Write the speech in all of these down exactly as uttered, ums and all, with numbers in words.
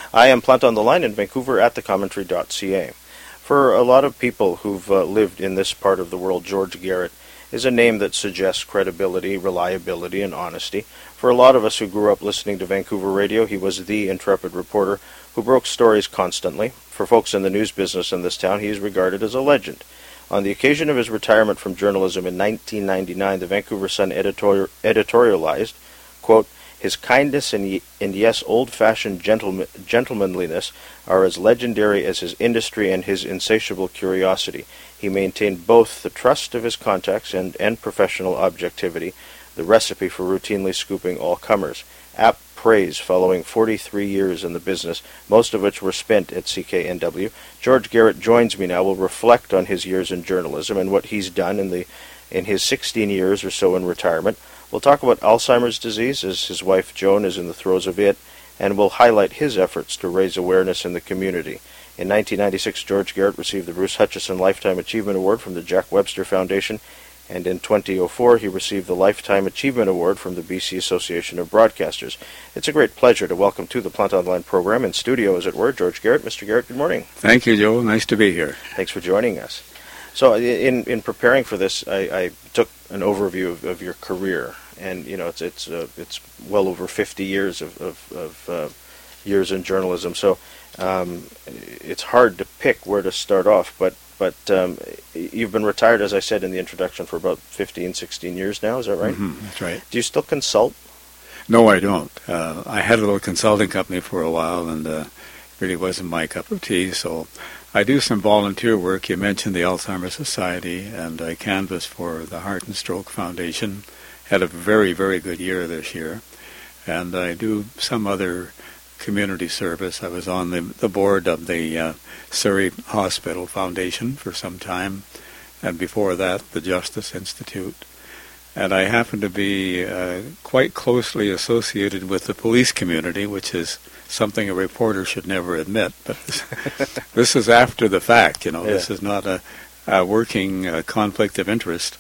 I am Plant on the Line in Vancouver at the commentary dot c a. For a lot of people who've uh, lived in this part of the world, George Garrett is a name that suggests credibility, reliability, and honesty. For a lot of us who grew up listening to Vancouver radio, he was the intrepid reporter who broke stories constantly. For folks in the news business in this town, he is regarded as a legend. On the occasion of his retirement from journalism in nineteen ninety-nine, the Vancouver Sun editor- editorialized, quote, "His kindness and, y- and yes, old-fashioned gentleman- gentlemanliness are as legendary as his industry and his insatiable curiosity. He maintained both the trust of his contacts and, and professional objectivity, the recipe for routinely scooping all comers. Apt praise following forty-three years in the business, most of which were spent at C K N W. George Garrett joins me now. We'll reflect on his years in journalism and what he's done in the in his sixteen years or so in retirement. We'll talk about Alzheimer's disease, as his wife Joan is in the throes of it, and we'll highlight his efforts to raise awareness in the community. In nineteen ninety-six, George Garrett received the Bruce Hutchison Lifetime Achievement Award from the Jack Webster Foundation, and in twenty oh four he received the Lifetime Achievement Award from the B C Association of Broadcasters. It's a great pleasure to welcome to the Plant on the Line program, in studio as it were, George Garrett. Mister Garrett, good morning. Thank you, Joe. Nice to be here. Thanks for joining us. So in in preparing for this, I, I took an overview of, of your career, and you know it's it's uh, it's well over fifty years of of, of uh, years in journalism. So um, it's hard to pick where to start off, but but um, you've been retired, as I said in the introduction, for about fifteen, sixteen years now. Is that right? Mm-hmm, that's right. Do you still consult? No, I don't. Uh, I had a little consulting company for a while, and uh, really wasn't my cup of tea. So I do some volunteer work. You mentioned the Alzheimer's Society, and I canvass for the Heart and Stroke Foundation. Had a very, very good year this year. And I do some other community service. I was on the, the board of the uh, Surrey Hospital Foundation for some time, and before that, the Justice Institute. And I happen to be uh, quite closely associated with the police community, which is something a reporter should never admit. But this, this is after the fact, you know. Yeah. This is not a, a working uh, conflict of interest.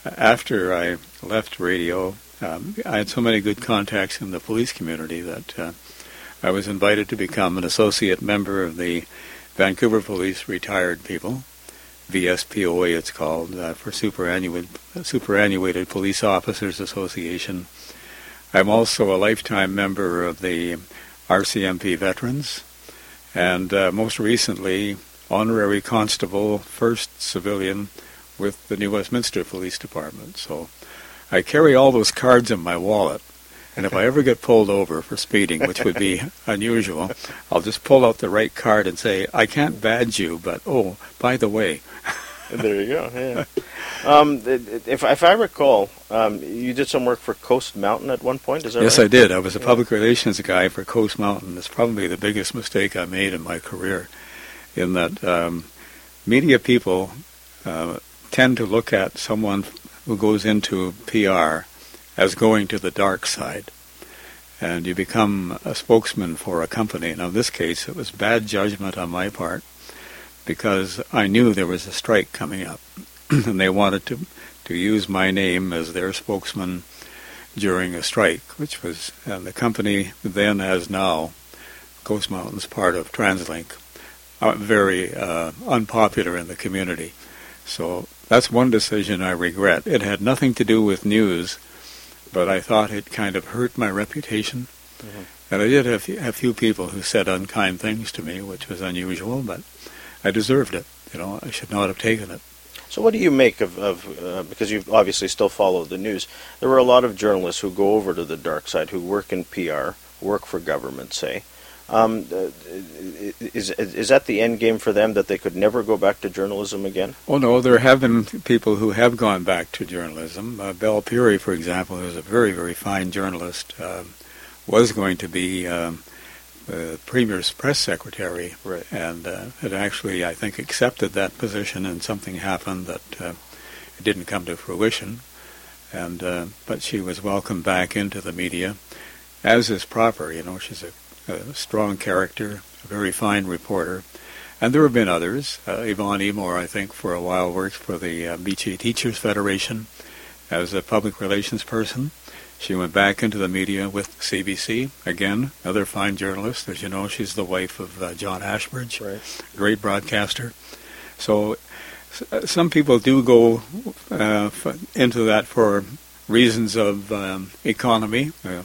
After I left radio, um, I had so many good contacts in the police community that uh, I was invited to become an associate member of the Vancouver Police Retired People, V S P O A it's called, uh, for Superannuated, Superannuated Police Officers Association. I'm also a lifetime member of the R C M P Veterans, and uh, most recently, honorary constable, first civilian with the New Westminster Police Department. So I carry all those cards in my wallet. And if I ever get pulled over for speeding, which would be unusual, I'll just pull out the right card and say, I can't badge you, but, oh, by the way. There you go, yeah. um, if, if I recall, um, you did some work for Coast Mountain at one point, is that yes, right? Yes, I did. I was a public relations guy for Coast Mountain. It's probably the biggest mistake I made in my career, in that um, media people uh, tend to look at someone who goes into P R as going to the dark side, and you become a spokesman for a company. Now, in this case, it was bad judgment on my part, because I knew there was a strike coming up, and they wanted to to use my name as their spokesman during a strike, which was, and the company then as now, Coast Mountain's part of TransLink, uh, very uh, unpopular in the community. So that's one decision I regret. It had nothing to do with news, but I thought it kind of hurt my reputation. Mm-hmm. And I did have a few people who said unkind things to me, which was unusual, but I deserved it. You know, I should not have taken it. So what do you make of, of uh, because you obviously still follow the news, there were a lot of journalists who go over to the dark side, who work in P R, work for government, say. Um, is is that the end game for them, that they could never go back to journalism again? Oh, no, there have been people who have gone back to journalism. Uh, Bell Puri, for example, who's a very, very fine journalist, uh, was going to be um, the Premier's press secretary, right. and uh, had actually, I think, accepted that position, and something happened that uh, it didn't come to fruition. And uh, but she was welcomed back into the media, as is proper. You know, she's a a strong character, a very fine reporter. And there have been others. Uh, Yvonne Emor, I think, for a while worked for the uh, B C Teachers Federation as a public relations person. She went back into the media with C B C, again, another fine journalist. As you know, she's the wife of uh, John Ashbridge, Right. great broadcaster. So s- some people do go uh, f- into that for reasons of um, economy, uh,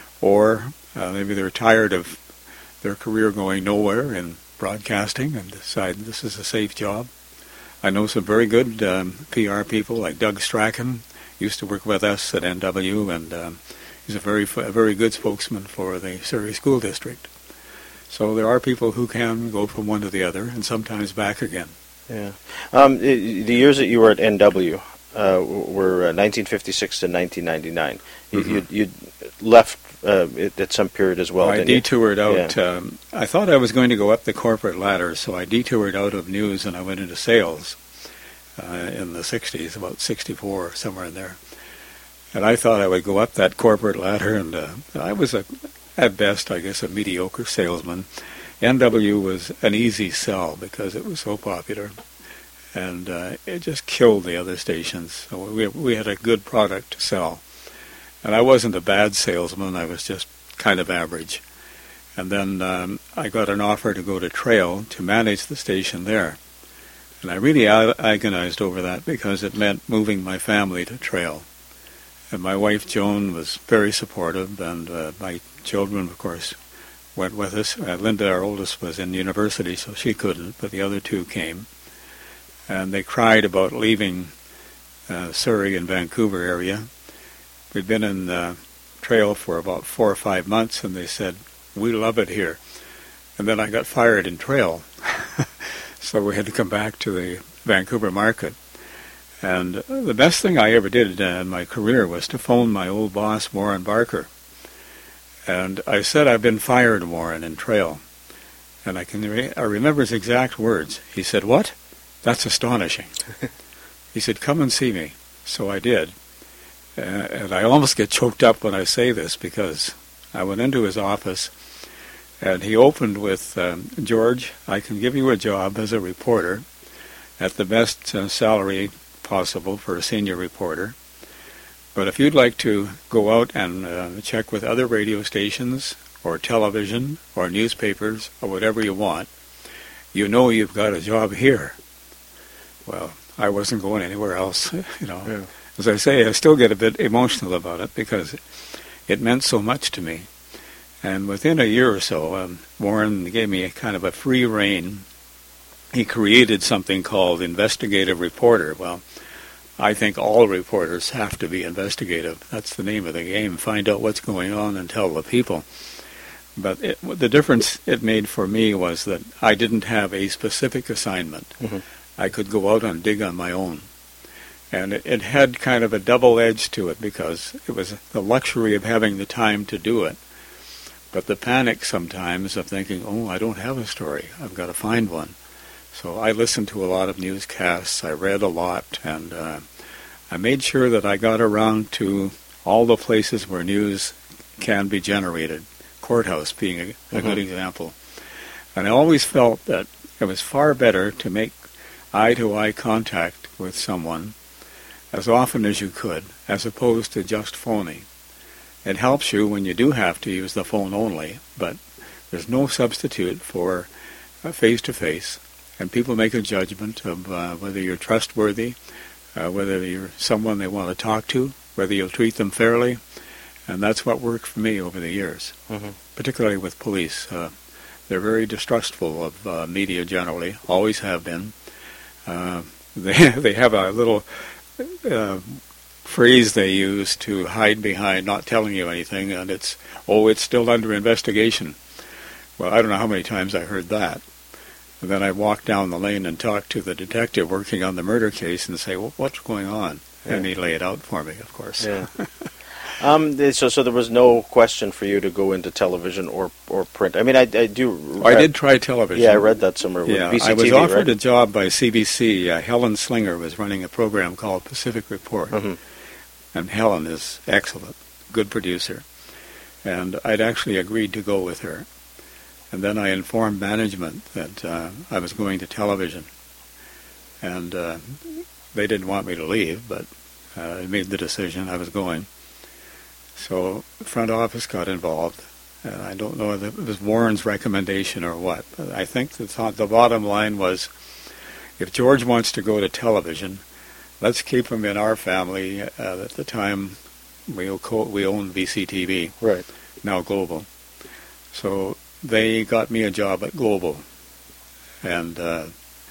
or uh, maybe they're tired of their career going nowhere in broadcasting and decide this is a safe job. I know some very good um, P R people like Doug Strachan, used to work with us at N W, and um, he's a very a very good spokesman for the Surrey School District. So there are people who can go from one to the other, and sometimes back again. Yeah. Um, i the years that you were at N W uh, were uh, nineteen fifty-six to nineteen ninety-nine. You, Mm-hmm. you, you left uh, at at some period as well, I didn't you? detoured out. Yeah. Um, I thought I was going to go up the corporate ladder, so I detoured out of news and I went into sales uh, in the sixties, about sixty-four, somewhere in there. And I thought I would go up that corporate ladder, and uh, I was, a, at best, I guess, a mediocre salesman. N W was an easy sell because it was so popular, and uh, it just killed the other stations. So we, we had a good product to sell. And I wasn't a bad salesman, I was just kind of average. And then um, I got an offer to go to Trail to manage the station there. And I really ag- agonized over that because it meant moving my family to Trail. And my wife Joan was very supportive, and uh, my children, of course, went with us. Uh, Linda, our oldest, was in university, so she couldn't, but the other two came. And they cried about leaving uh, Surrey and Vancouver area. We'd been in uh, Trail for about four or five months, and they said, "We love it here." And then I got fired in Trail, so we had to come back to the Vancouver market. And the best thing I ever did uh, in my career was to phone my old boss, Warren Barker. And I said, "I've been fired, Warren, in Trail." And I can re- I remember his exact words. He said, "What? That's astonishing." He said, "Come and see me." So I did. Uh, and I almost get choked up when I say this because I went into his office and he opened with, um, "George, I can give you a job as a reporter at the best uh, salary possible for a senior reporter. But if you'd like to go out and uh, check with other radio stations or television or newspapers or whatever you want, you know you've got a job here." Well, I wasn't going anywhere else, you know. Yeah. As I say, I still get a bit emotional about it because it meant so much to me. And within a year or so, um, Warren gave me a kind of a free rein. He created something called investigative reporter. Well, I think all reporters have to be investigative. That's the name of the game. Find out what's going on and tell the people. But it, the difference it made for me was that I didn't have a specific assignment. Mm-hmm. I could go out and dig on my own. And it, it had kind of a double edge to it because it was the luxury of having the time to do it. But the panic sometimes of thinking, oh, I don't have a story. I've got to find one. So I listened to a lot of newscasts. I read a lot. And uh, I made sure that I got around to all the places where news can be generated. Courthouse being a, a Mm-hmm. good example. And I always felt that it was far better to make eye-to-eye contact with someone as often as you could, as opposed to just phoning. It helps you when you do have to use the phone only, but there's no substitute for uh, face-to-face, and people make a judgment of uh, whether you're trustworthy, uh, whether you're someone they want to talk to, whether you'll treat them fairly, and that's what worked for me over the years, Mm-hmm. particularly with police. Uh, they're very distrustful of uh, media generally, always have been. Uh, they, they have a little Uh, phrase they use to hide behind not telling you anything, and it's, "Oh, it's still under investigation." Well, I don't know how many times I heard that. And then I walk down the lane and talk to the detective working on the murder case and say, "Well, what's going on?" Yeah. And he lay it out for me, of course. Yeah. um, th- so, so there was no question for you to go into television or, or print. I mean, I, I do. I did try television. Yeah, I read that somewhere. With Yeah, B C T V, I was offered right? a job by C B C. Uh, Helen Slinger was running a program called Pacific Report. Mm-hmm. And Helen is excellent, good producer. And I'd actually agreed to go with her. And then I informed management that uh, I was going to television. And uh, they didn't want me to leave, but uh, I made the decision I was going. So the front office got involved. And I don't know if it was Warren's recommendation or what. But I think the, th- the bottom line was, if George wants to go to television, let's keep him in our family. Uh, at the time, we, o- we owned V C T V, right? Now Global. So they got me a job at Global. And uh,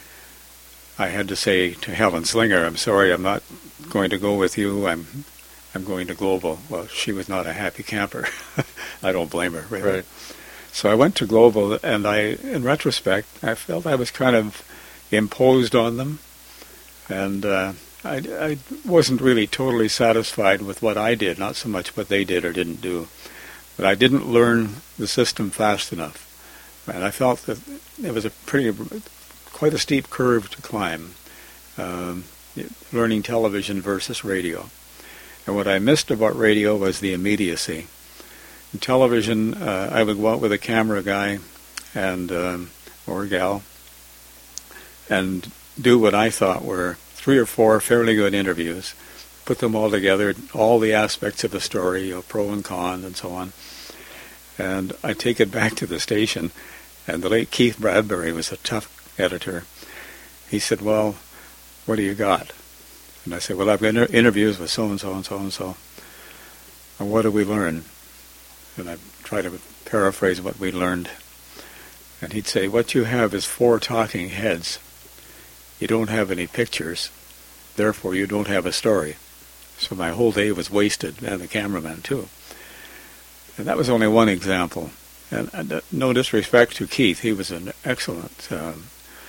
I had to say to Helen Slinger, I'm sorry, I'm not going to go with you. I'm I'm going to Global. Well, she was not a happy camper. I don't blame her, really. Right. So I went to Global, and I, in retrospect, I felt I was kind of imposed on them, and uh, I, I wasn't really totally satisfied with what I did, not so much what they did or didn't do. But I didn't learn the system fast enough, and I felt that it was a pretty, quite a steep curve to climb, um, learning television versus radio. And what I missed about radio was the immediacy. In television, uh, I would go out with a camera guy and um, or gal and do what I thought were three or four fairly good interviews, put them all together, all the aspects of the story, you know, pro and con and so on. And I take it back to the station, and the late Keith Bradbury was a tough editor. He said, well, what do you got? And I said, well, I've got inter- interviews with so-and-so and so-and-so. And what do we learn? And I try to paraphrase what we learned. And he'd say, what you have is four talking heads. You don't have any pictures. Therefore, you don't have a story. So my whole day was wasted, and the cameraman, too. And that was only one example. And, and uh, no disrespect to Keith. He was an excellent um,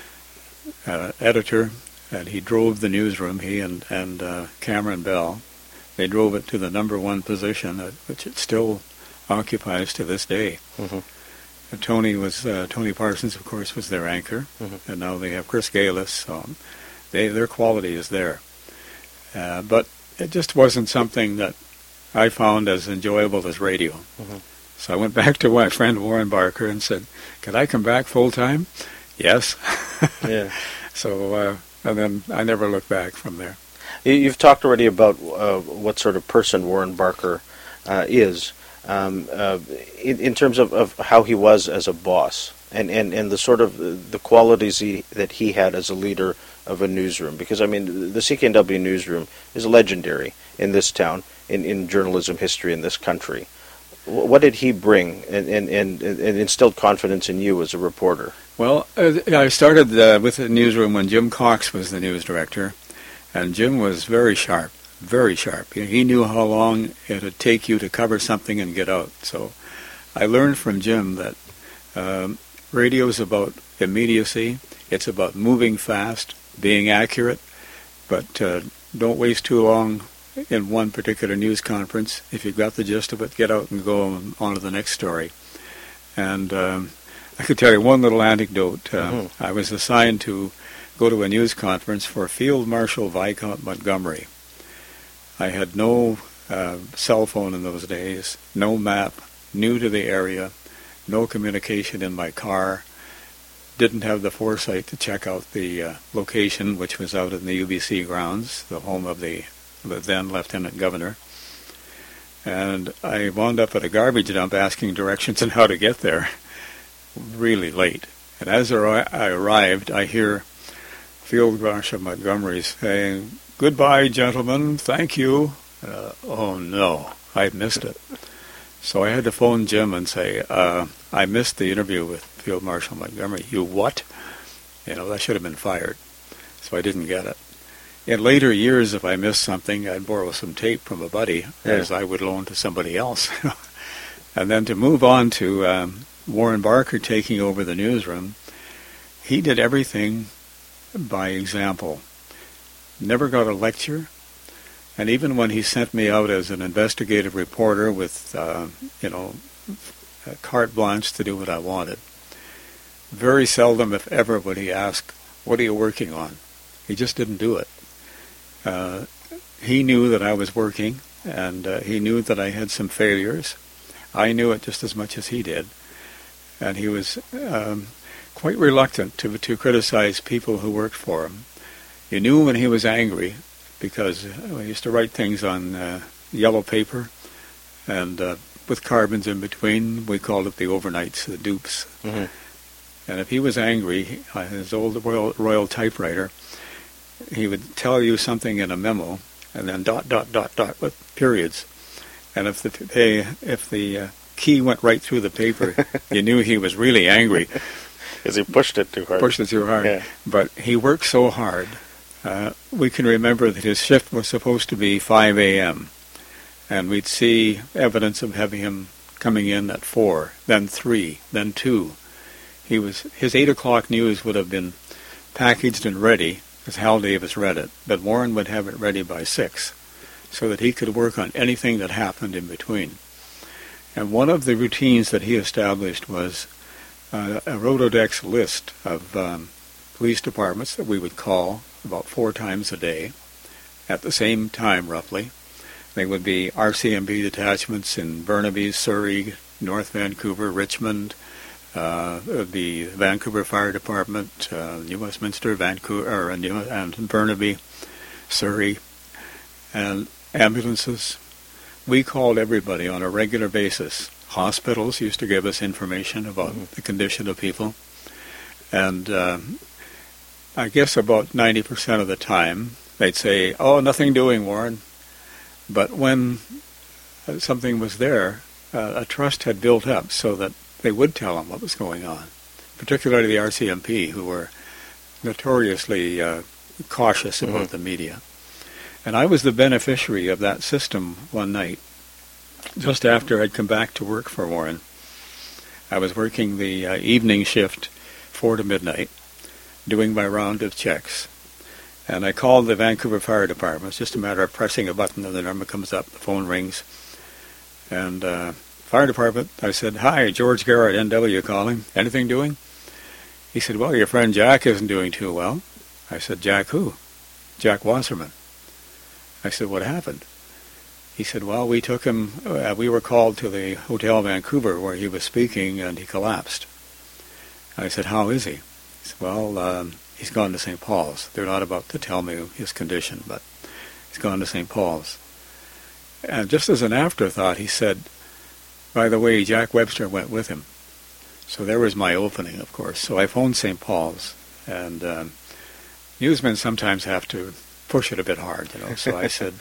uh, editor. And he drove the newsroom, he and, and uh, Cameron Bell. They drove it to the number one position, uh, which it still occupies to this day. Mm-hmm. Uh, Tony was uh, Tony Parsons, of course, was their anchor, mm-hmm. and now they have Chris Galis. So they, their quality is there. Uh, but it just wasn't something that I found as enjoyable as radio. Mm-hmm. So I went back to my friend Warren Barker and said, could I come back full-time? Yes. Yeah. So... Uh, And then I never looked back from there. You've talked already about uh, what sort of person Warren Barker uh, is, um, uh, in, in terms of, of how he was as a boss, and, and, and the sort of the qualities he, that he had as a leader of a newsroom. Because, I mean, the C K N W newsroom is legendary in this town, in, in journalism history in this country. What did he bring and, and, and, and instilled confidence in you as a reporter? Well, uh, I started uh, with the newsroom when Jim Cox was the news director, and Jim was very sharp, very sharp. He knew how long it would take you to cover something and get out. So I learned from Jim that um, radio is about immediacy. It's about moving fast, being accurate, but uh, don't waste too long in one particular news conference. If you've got the gist of it, get out and go on to the next story. And um, I could tell you one little anecdote. Uh, mm-hmm. I was assigned to go to a news conference for Field Marshal Viscount Montgomery. I had no uh, cell phone in those days, no map, new to the area, no communication in my car, didn't have the foresight to check out the uh, location, which was out in the U B C grounds, the home of the, the then Lieutenant Governor. And I wound up at a garbage dump asking directions on how to get there, really late. And as I arrived, I hear Field Marshal Montgomery saying, "Goodbye, gentlemen, thank you." Uh, oh, no, I'd missed it. So I had to phone Jim and say, uh, I missed the interview with Field Marshal Montgomery. You what? You know, that should have been fired. So I didn't get it. In later years, if I missed something, I'd borrow some tape from a buddy, yeah. as I would loan to somebody else. And then to move on to um, Warren Barker taking over the newsroom, he did everything by example. Never got a lecture. And even when he sent me out as an investigative reporter with, uh, you know, carte blanche to do what I wanted, very seldom, if ever, would he ask, "What are you working on?" He just didn't do it. Uh, he knew that I was working, and uh, he knew that I had some failures. I knew it just as much as he did. And he was um, quite reluctant to, to criticize people who worked for him. You knew when he was angry, because I used to write things on uh, yellow paper, and uh, with carbons in between, we called it the overnights, the dupes. Mm-hmm. And if he was angry, uh, his old Royal, Royal typewriter, he would tell you something in a memo, and then dot, dot, dot, dot, with periods. And if the they, if the uh, key went right through the paper, you knew he was really angry. Because he pushed it too hard. Pushed it too hard. Yeah. But he worked so hard. Uh, we can remember that his shift was supposed to be five a.m., and we'd see evidence of having him coming in at four, then three, then two. He was his eight o'clock news would have been packaged and ready, as Hal Davis read it, but Warren would have it ready by six, so that he could work on anything that happened in between. And one of the routines that he established was uh, a Rolodex list of um, police departments that we would call about four times a day, at the same time roughly. They would be R C M P detachments in Burnaby, Surrey, North Vancouver, Richmond, uh, the Vancouver Fire Department, uh, New Westminster, Vancouver, or New, and Burnaby, Surrey, and ambulances. We called everybody on a regular basis. Hospitals used to give us information about mm-hmm. the condition of people, and uh, I guess about ninety percent of the time they'd say, "Oh, nothing doing, Warren." But when something was there, uh, a trust had built up so that they would tell them what was going on, particularly the R C M P, who were notoriously uh, cautious about mm-hmm. the media. And I was the beneficiary of that system one night, just after I'd come back to work for Warren. I was working the uh, evening shift, four to midnight, doing my round of checks. And I called the Vancouver Fire Department. It's just a matter of pressing a button and the number comes up, the phone rings. And uh, Fire Department, I said, "Hi, George Garrett, N W calling. Anything doing?" He said, "Well, your friend Jack isn't doing too well." I said, "Jack who?" "Jack Wasserman." I said, "What happened?" He said, "Well, we took him, uh, we were called to the Hotel Vancouver where he was speaking and he collapsed." I said, "How is he?" He said, "Well, um, he's gone to Saint Paul's. They're not about to tell me his condition, but he's gone to Saint Paul's." And just as an afterthought, he said, "By the way, Jack Webster went with him." So there was my opening, of course. So I phoned Saint Paul's, and um, newsmen sometimes have to push it a bit hard, you know. So I said,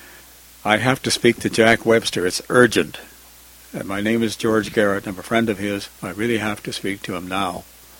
"I have to speak to Jack Webster. It's urgent. And my name is George Garrett. I'm a friend of his. I really have to speak to him now."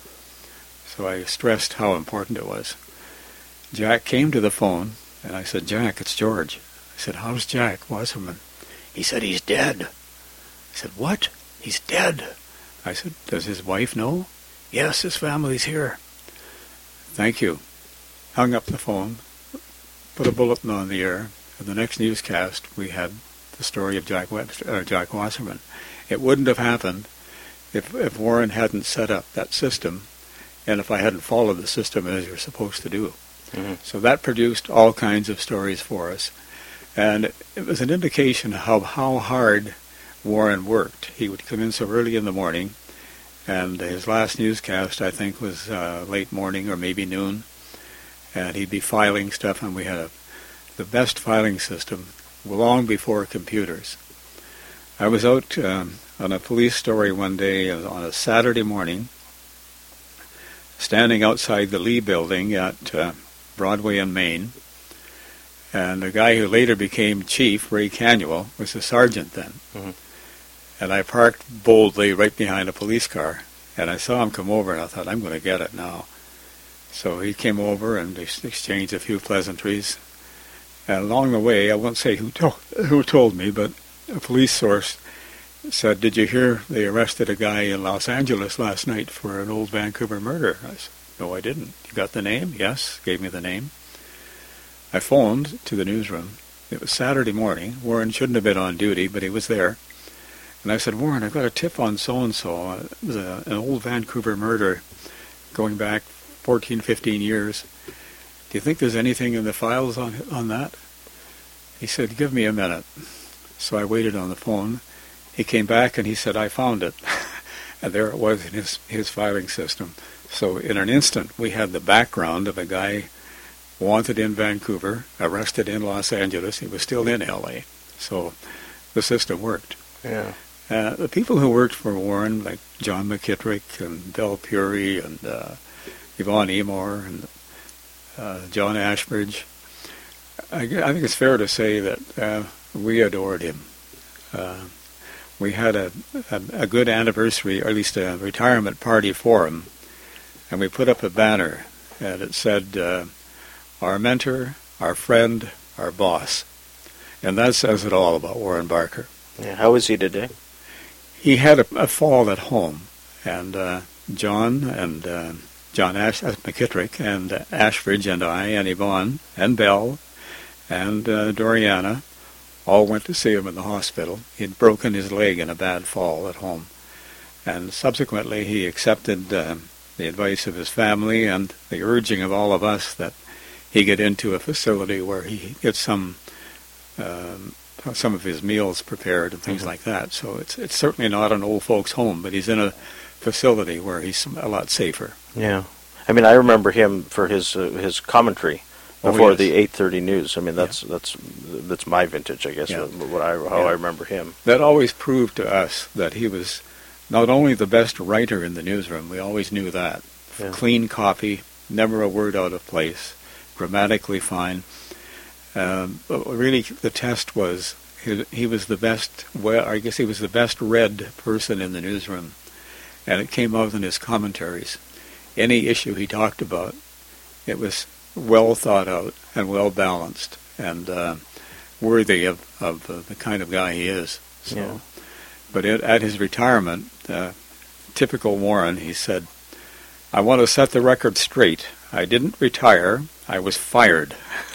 So I stressed how important it was. Jack came to the phone, and I said, "Jack, it's George." I said, "How's Jack Wasserman?" He said, "He's dead." I said, "What? He's dead?" I said, "Does his wife know?" "Yes, his family's here." "Thank you." Hung up the phone, put a bulletin on the air. In the next newscast, we had the story of Jack Webster, or Jack Wasserman. It wouldn't have happened if, if Warren hadn't set up that system, and if I hadn't followed the system as you're supposed to do. Mm-hmm. So that produced all kinds of stories for us. And it was an indication of how hard Warren worked. He would come in so early in the morning, and his last newscast, I think, was uh, late morning or maybe noon, and he'd be filing stuff, and we had a, the best filing system long before computers. I was out um, on a police story one day on a Saturday morning, standing outside the Lee Building at uh, Broadway and Main, and the guy who later became chief, Ray Canuel, was a sergeant then. Mm-hmm. And I parked boldly right behind a police car, and I saw him come over, and I thought, I'm going to get it now. So he came over and exchanged a few pleasantries. And along the way, I won't say who, to- who told me, but a police source said, "Did you hear they arrested a guy in Los Angeles last night for an old Vancouver murder?" I said, "No, I didn't." "You got the name?" "Yes," gave me the name. I phoned to the newsroom. It was Saturday morning. Warren shouldn't have been on duty, but he was there. And I said, "Warren, I've got a tip on so-and-so. It was a, an old Vancouver murder going back fourteen, fifteen years. Do you think there's anything in the files on on that?" He said, "Give me a minute." So I waited on the phone. He came back and he said, "I found it." And there it was in his, his filing system. So in an instant, we had the background of a guy wanted in Vancouver, arrested in Los Angeles. He was still in L A. So the system worked. Yeah. Uh, the people who worked for Warren, like John McKittrick and Bell Puri and uh, Yvonne Emor and uh, John Ashbridge, I, I think it's fair to say that uh, we adored him. Uh, we had a, a, a good anniversary, or at least a retirement party for him, and we put up a banner, and it said, uh, our mentor, our friend, our boss. And that says it all about Warren Barker. Yeah. How is he today? He had a, a fall at home, and uh, John and uh, John Ash, uh, McKittrick and uh, Ashbridge and I and Yvonne and Bell and uh, Doriana all went to see him in the hospital. He'd broken his leg in a bad fall at home, and subsequently he accepted uh, the advice of his family and the urging of all of us that he get into a facility where he gets some um, some of his meals prepared and things mm-hmm. like that. So it's it's certainly not an old folks' home, but he's in a facility where he's a lot safer. Yeah, I mean, I remember him for his uh, his commentary before oh, yes. the eight thirty news. I mean, that's yeah. that's that's my vintage, I guess. Yeah. What I how yeah. I remember him. That always proved to us that he was not only the best writer in the newsroom. We always knew that. Yeah. Clean copy, never a word out of place, grammatically fine. Um, but really, the test was he, he was the best. Well, I guess he was the best read person in the newsroom, and it came out in his commentaries. Any issue he talked about, it was well thought out and well balanced, and uh, worthy of, of uh, the kind of guy he is. So, yeah. But it, at his retirement, uh, typical Warren, he said, "I want to set the record straight. I didn't retire. I was fired."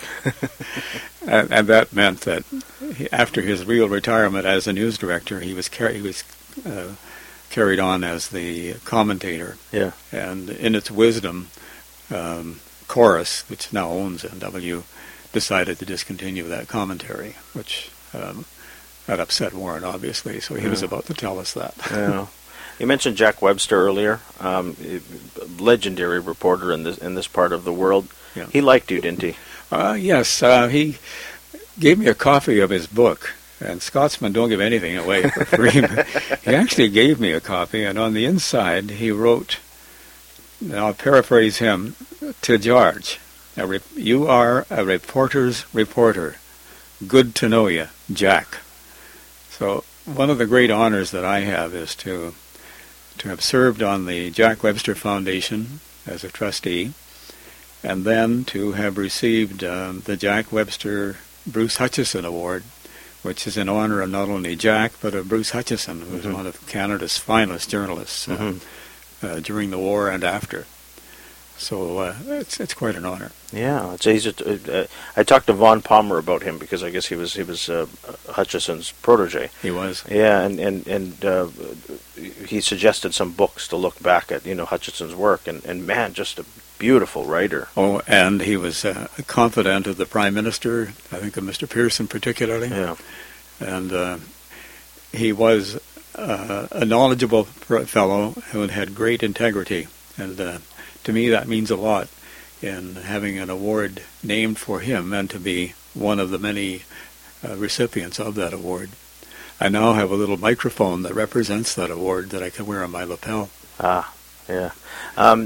and, and that meant that he, after his real retirement as a news director, he was car- he was uh, carried on as the commentator. Yeah. And in its wisdom, um, Chorus, which now owns N W, decided to discontinue that commentary, which um, that upset Warren, obviously. So he yeah. was about to tell us that. Yeah. You mentioned Jack Webster earlier, um, legendary reporter in this in this part of the world. Yeah. He liked you, didn't he? Uh, yes, uh, he gave me a copy of his book, and Scotsmen don't give anything away for free. He actually gave me a copy, and on the inside he wrote, and I'll paraphrase him, to George, a re- you are a reporter's reporter. Good to know you, Jack. So one of the great honors that I have is to to have served on the Jack Webster Foundation as a trustee, and then to have received um, the Jack Webster Bruce Hutchison Award, which is in honor of not only Jack, but of Bruce Hutchison, who was mm-hmm. one of Canada's finest journalists uh, mm-hmm. uh, during the war and after. So uh, it's it's quite an honor. Yeah, it's easy to, uh, I talked to Vaughn Palmer about him because I guess he was he was uh, Hutchison's protege. He was. Yeah, and and and uh, he suggested some books to look back at, you know, Hutchison's work, and, and man, just a beautiful writer. Oh, and he was uh, a confidant of the Prime Minister, I think of Mister Pearson particularly. Yeah, and uh, he was uh, a knowledgeable fellow who had great integrity, and. Uh, To me, that means a lot in having an award named for him and to be one of the many uh, recipients of that award. I now have a little microphone that represents that award that I can wear on my lapel. Ah, yeah. Um,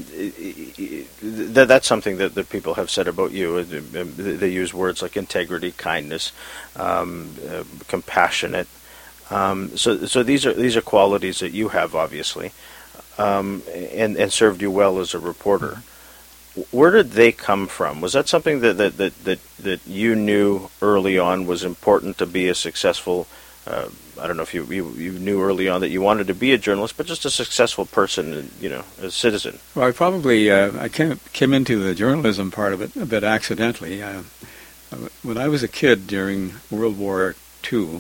th- that's something that, that people have said about you. They use words like integrity, kindness, um, uh, compassionate. Um, so, so these are these are qualities that you have, obviously. Um, and, and served you well as a reporter. Where did they come from? Was that something that that, that, that, that you knew early on was important to be a successful, uh, I don't know if you, you you knew early on that you wanted to be a journalist, but just a successful person, you know, a citizen? Well, I probably, uh, I came, came into the journalism part of it a bit accidentally. Uh, when I was a kid during World War Two,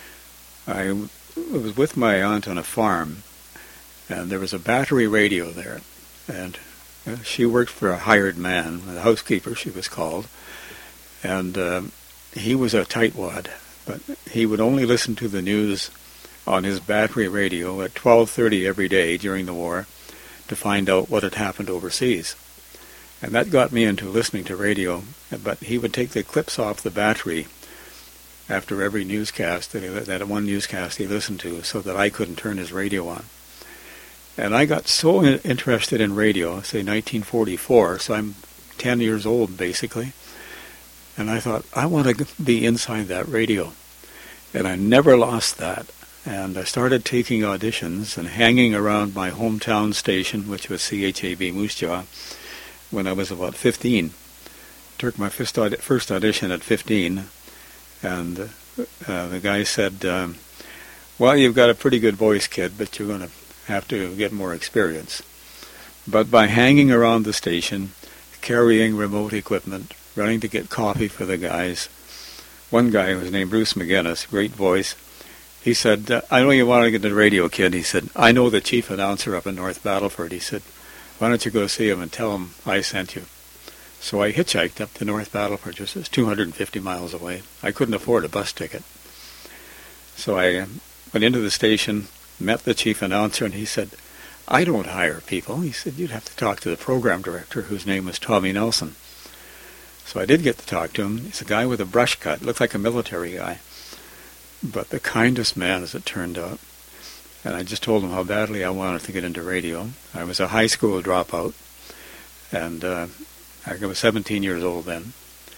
I was with my aunt on a farm, and there was a battery radio there, and uh, she worked for a hired man, a housekeeper she was called, and um, he was a tightwad, but he would only listen to the news on his battery radio at twelve thirty every day during the war to find out what had happened overseas. And that got me into listening to radio, but he would take the clips off the battery after every newscast that, he, that one newscast he listened to, so that I couldn't turn his radio on. And I got so in, interested in radio, say nineteen forty-four, so I'm ten years old basically, and I thought, I want to be inside that radio. And I never lost that. And I started taking auditions and hanging around my hometown station, which was C H A B Moose Jaw, when I was about fifteen. Took my first, aud- first audition at fifteen, and uh, the guy said, um, well, you've got a pretty good voice, kid, but you're going to have to get more experience. But by hanging around the station, carrying remote equipment, running to get coffee for the guys, one guy who was named Bruce McGinnis, great voice, he said, uh, I know you want to get into the radio, kid. He said, I know the chief announcer up in North Battleford. He said, why don't you go see him and tell him I sent you? So I hitchhiked up to North Battleford, just it's two hundred fifty miles away. I couldn't afford a bus ticket. So I went into the station, met the chief announcer, and he said, I don't hire people. He said, you'd have to talk to the program director, whose name was Tommy Nelson. So I did get to talk to him. He's a guy with a brush cut, looked like a military guy, but the kindest man, as it turned out. And I just told him how badly I wanted to get into radio. I was a high school dropout, and uh, I was seventeen years old then.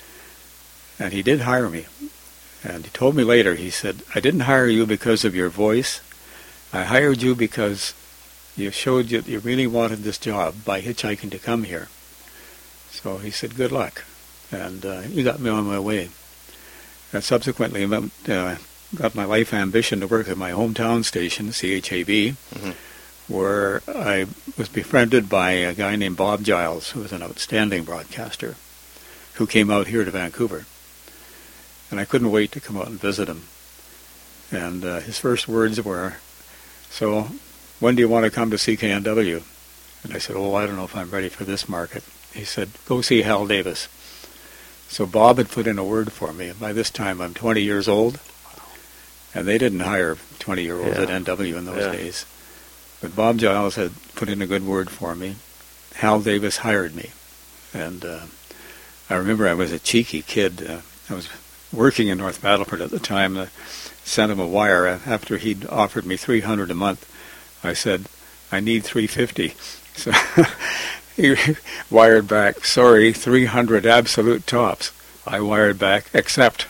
And he did hire me. And he told me later, he said, I didn't hire you because of your voice. I hired you because you showed you that you really wanted this job by hitchhiking to come here. So he said, good luck. And uh, he got me on my way. And subsequently, uh, got my life ambition to work at my hometown station, C H A B, mm-hmm. where I was befriended by a guy named Bob Giles, who was an outstanding broadcaster, who came out here to Vancouver. And I couldn't wait to come out and visit him. And uh, his first words were, so when do you want to come to C K N W? And I said, oh, I don't know if I'm ready for this market. He said, go see Hal Davis. So Bob had put in a word for me. And by this time, I'm twenty years old. And they didn't hire twenty-year-olds yeah. at N W in those yeah. days. But Bob Giles had put in a good word for me. Hal Davis hired me. And uh, I remember I was a cheeky kid. Uh, I was working in North Battleford at the time. I sent him a wire after he'd offered me three hundred dollars a month. I said, I need three hundred fifty dollars. So he wired back, sorry, three hundred absolute tops. I wired back, accept.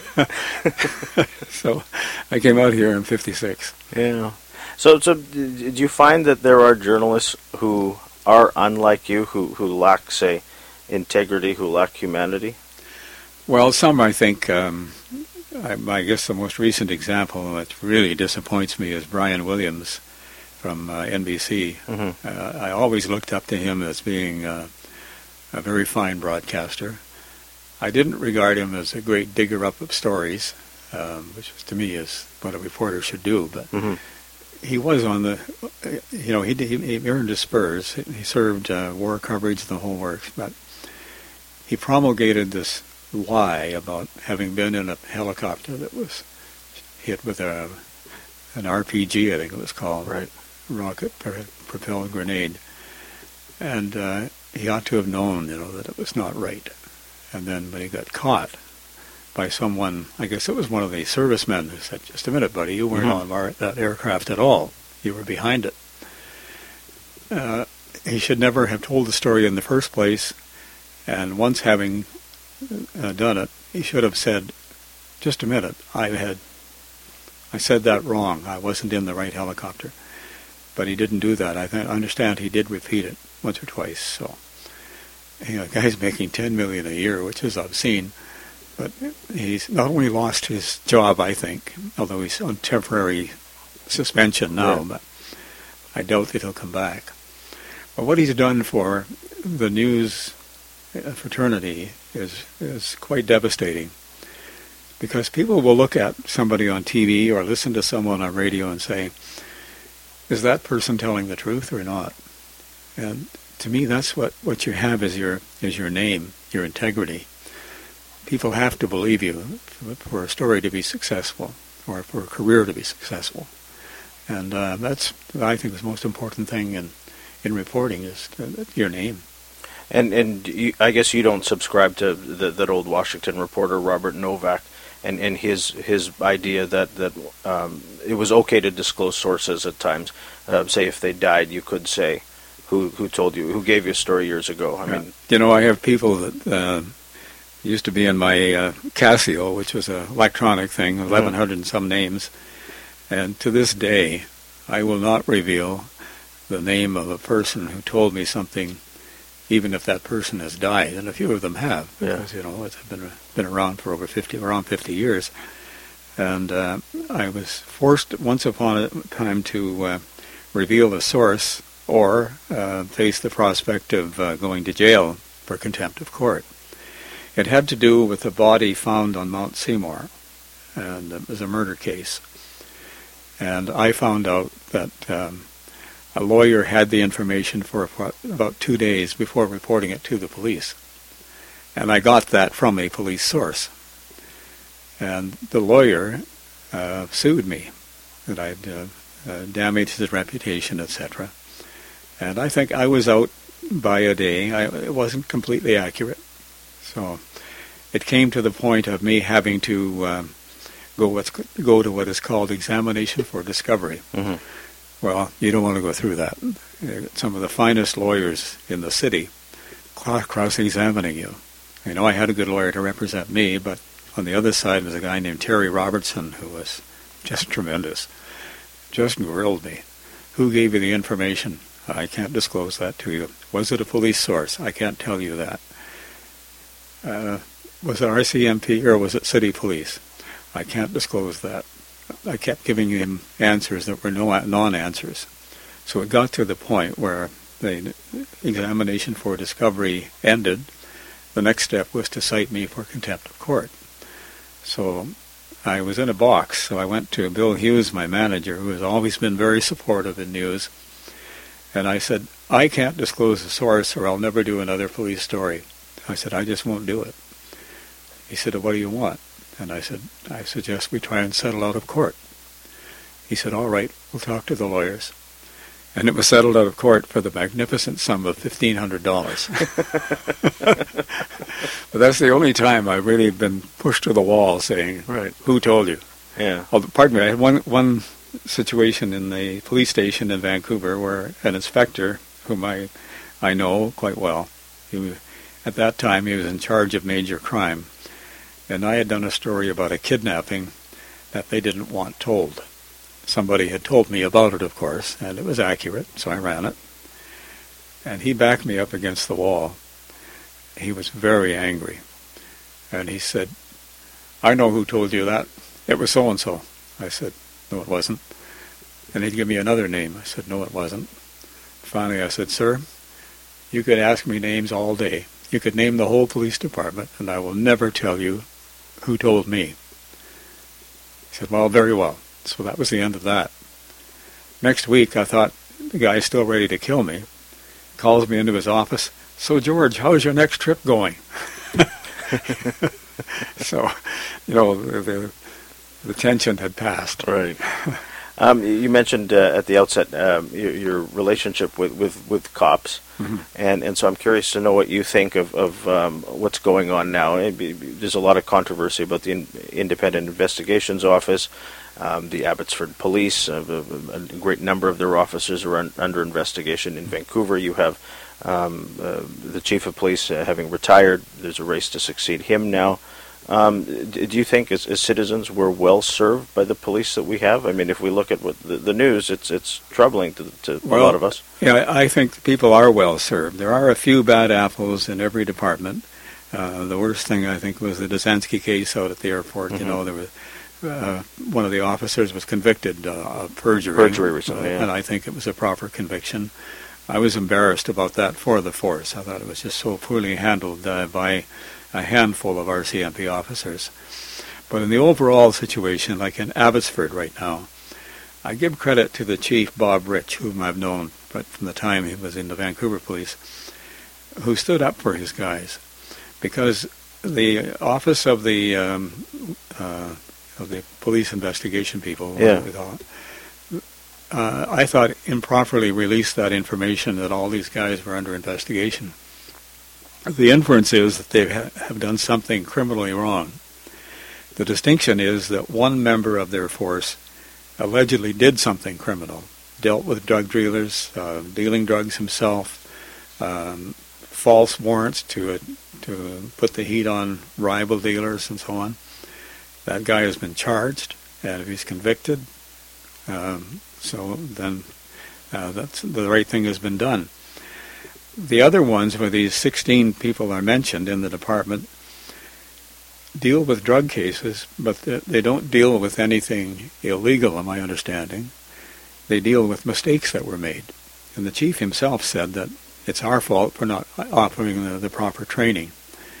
So I came out here in fifty-six. Yeah. So, so did you find that there are journalists who are unlike you, who, who lack, say, integrity, who lack humanity? Well, some I think, um, I, I guess the most recent example that really disappoints me is Brian Williams from uh, N B C. Mm-hmm. Uh, I always looked up to him as being uh, a very fine broadcaster. I didn't regard him as a great digger-up of stories, um, which to me is what a reporter should do, but mm-hmm. he was on the, you know, he, he, he earned his spurs. He served uh, war coverage, the whole works, but he promulgated this lie about having been in a helicopter that was hit with a an R P G, I think it was called, right? Rocket propelled grenade, and uh, he ought to have known, you know, that it was not right. And then when he got caught by someone, I guess it was one of the servicemen who said, just a minute, buddy, you weren't mm-hmm. on our, that aircraft at all. You were behind it. Uh, he should never have told the story in the first place, and once having uh, done it, he should have said, just a minute, I had, I said that wrong. I wasn't in the right helicopter. But he didn't do that. I th- understand he did repeat it once or twice, so... You know, the guy's making ten million dollars a year, which is obscene, but he's not only lost his job, I think, although he's on temporary suspension now, yeah. but I doubt that he'll come back. But what he's done for the news fraternity is is quite devastating, because people will look at somebody on T V or listen to someone on radio and say, is that person telling the truth or not? And to me, that's what, what you have is your is your name, your integrity. People have to believe you for a story to be successful, or for a career to be successful. And uh, that's, I think, the most important thing in, in reporting is to, your name. And and you, I guess you don't subscribe to the, that old Washington reporter, Robert Novak, and, and his his idea that that um, it was okay to disclose sources at times. Uh, say if they died, you could say who who told you, who gave you a story years ago. I yeah. mean, you know, I have people that uh, used to be in my uh, Casio, which was an electronic thing, eleven hundred mm-hmm. and some names, and to this day, I will not reveal the name of a person who told me something, even if that person has died, and a few of them have, because, yeah. you know, it's been been around for over fifty, around fifty years. And uh, I was forced once upon a time to uh, reveal the source or uh, face the prospect of uh, going to jail for contempt of court. It had to do with a body found on Mount Seymour, and it was a murder case. And I found out that um, a lawyer had the information for about two days before reporting it to the police. And I got that from a police source. And the lawyer uh, sued me that I'd uh, uh, damaged his reputation, et cetera. And I think I was out by a day. I, it wasn't completely accurate. So it came to the point of me having to um, go, what's, go to what is called examination for discovery. Mm-hmm. Well, you don't want to go through that. Some of the finest lawyers in the city cross-examining you. You know, I had a good lawyer to represent me, but on the other side was a guy named Terry Robertson, who was just tremendous. Just grilled me. Who gave you the information? I can't disclose that to you. Was it a police source? I can't tell you that. Uh, was it R C M P or was it city police? I can't disclose that. I kept giving him answers that were no non-answers. So it got to the point where the examination for discovery ended. The next step was to cite me for contempt of court. So I was in a box, so I went to Bill Hughes, my manager, who has always been very supportive in news, and I said, I can't disclose the source or I'll never do another police story. I said, I just won't do it. He said, what do you want? And I said, I suggest we try and settle out of court. He said, all right, we'll talk to the lawyers. And it was settled out of court for the magnificent sum of fifteen hundred dollars. But that's the only time I've really been pushed to the wall saying, right. Who told you? Yeah. Oh, pardon me, I had one, one situation in the police station in Vancouver where an inspector, whom I, I know quite well, he was, at that time he was in charge of major crime. And I had done a story about a kidnapping that they didn't want told. Somebody had told me about it, of course, and it was accurate, so I ran it. And he backed me up against the wall. He was very angry. And he said, I know who told you that. It was so-and-so. I said, no, it wasn't. And he'd give me another name. I said, no, it wasn't. Finally, I said, sir, you could ask me names all day. You could name the whole police department, and I will never tell you who told me. He said, well, very well. So that was the end of that. Next week, I thought, the guy's still ready to kill me. Calls me into his office. So, George, how's your next trip going? So, you know, the, the, the tension had passed. Right. Um, you mentioned uh, at the outset um, your, your relationship with, with, with cops, mm-hmm. and, and so I'm curious to know what you think of, of um, what's going on now. There's a lot of controversy about the in, Independent Investigations Office, um, the Abbotsford Police. Uh, a, a great number of their officers are un, under investigation in Vancouver. You have um, uh, the Chief of Police uh, having retired. There's a race to succeed him now. Um, do you think, as, as citizens, we're well served by the police that we have? I mean, if we look at what the, the news, it's it's troubling to, to well, a lot of us. Yeah, I think people are well served. There are a few bad apples in every department. Uh, the worst thing, I think, was the Dzansky case out at the airport. Mm-hmm. You know, there was uh, one of the officers was convicted uh, of perjury. Perjury recently, uh, yeah. And I think it was a proper conviction. I was embarrassed about that for the force. I thought it was just so poorly handled uh, by a handful of R C M P officers. But in the overall situation, like in Abbotsford right now, I give credit to the chief, Bob Rich, whom I've known but from the time he was in the Vancouver Police, who stood up for his guys. Because the office of the um, uh, of the police investigation people, yeah. uh, I thought improperly released that information that all these guys were under investigation. The inference is that they ha- have done something criminally wrong. The distinction is that one member of their force allegedly did something criminal, dealt with drug dealers, uh, dealing drugs himself, um, false warrants to uh, to put the heat on rival dealers and so on. That guy has been charged, and if he's convicted, um, so then uh, that's the right thing has been done. The other ones, where these sixteen people are mentioned in the department, deal with drug cases, but they don't deal with anything illegal, in my understanding. They deal with mistakes that were made. And the chief himself said that it's our fault for not offering the, the proper training.